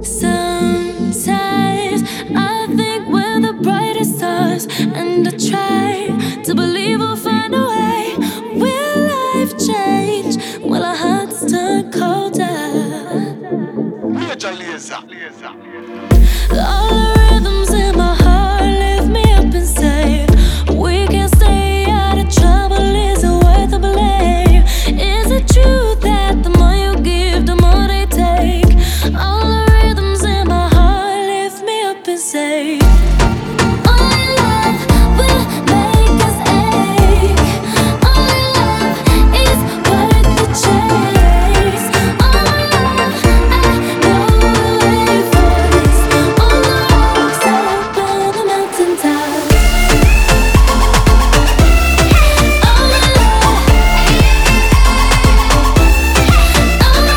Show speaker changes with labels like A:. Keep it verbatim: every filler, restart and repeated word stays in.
A: Sometimes I think we're the brightest stars, and I try to believe we'll find a way. Will life change? Will our hearts turn colder?
B: Major laser.
A: All around